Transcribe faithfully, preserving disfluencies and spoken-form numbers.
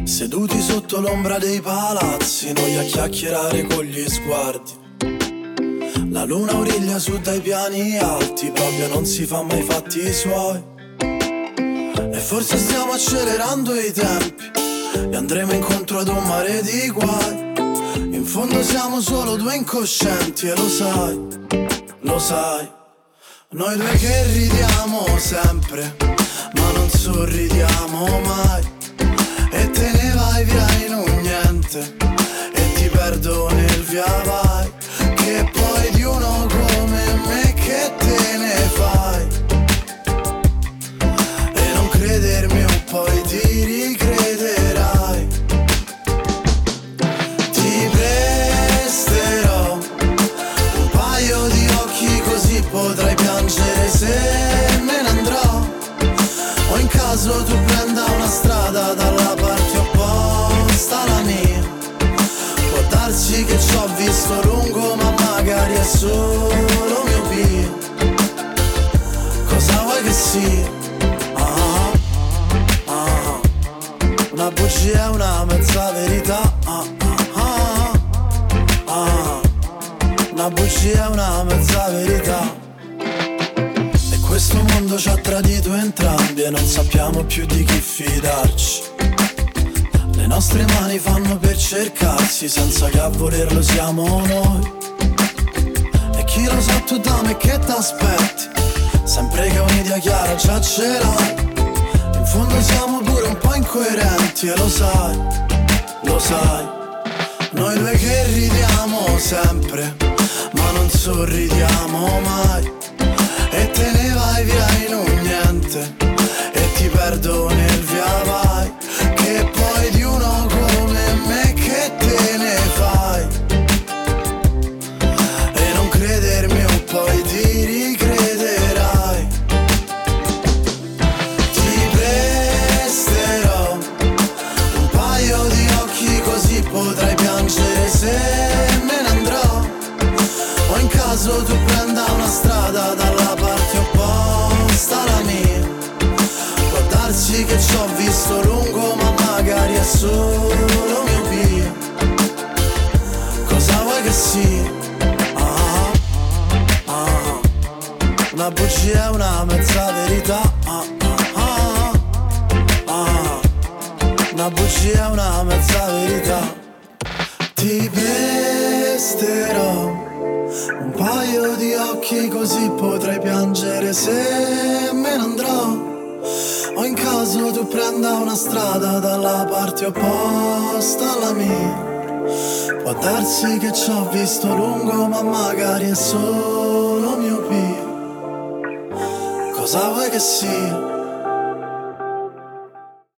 Seduti sotto l'ombra dei palazzi, noi a chiacchierare con gli sguardi. La luna origlia su dai piani alti, proprio non si fa mai fatti i suoi. E forse stiamo accelerando i tempi e andremo incontro ad un mare di guai. In fondo siamo solo due incoscienti e lo sai, lo sai. Noi due che ridiamo sempre, ma non sorridiamo mai. E te ne vai via in un niente e ti perdo nel via vai. Che poi di uno come me che te ne fai? E non credermi un poi ti ricrederai. Ti presterò un paio di occhi così potrai piangere se me ne andrò. O in caso tu prenda una strada dalla parte opposta alla mia. Può darsi che ci ho visto lungo ma magari è solo miopia. Cosa vuoi che sia? Ah, ah, una bugia e una mezza verità. Ah, ah, ah, una bugia e una mezza verità. Questo mondo ci ha tradito entrambi e non sappiamo più di chi fidarci. Le nostre mani fanno per cercarsi senza che a volerlo siamo noi. E chi lo sa tu da me che t'aspetti, sempre che un'idea chiara già ce l'hai. In fondo siamo pure un po' incoerenti e lo sai, lo sai. Noi due che ridiamo sempre, ma non sorridiamo mai. E te ne vai via in un niente e ti perdo nel via vai. Che poi di uno come me che te ne fai? E non credermi un poi ti ricrederai. Ti presterò un paio di occhi così potrai piangere se me ne andrò. O in caso tu prenda una strada dalla parte opposta alla mia. Può darsi che ci ho visto lungo ma magari è solo miopia. Cosa vuoi che sia? Ah, ah, una bugia e una mezza verità. Ah, ah, ah, una bugia e una mezza verità. Ti presterò un paio di occhi così potrai piangere se me ne andrò. O in caso tu prenda una strada dalla parte opposta alla mia. Può darsi che ci ho visto lungo ma magari è solo miopia. Cosa vuoi che sia?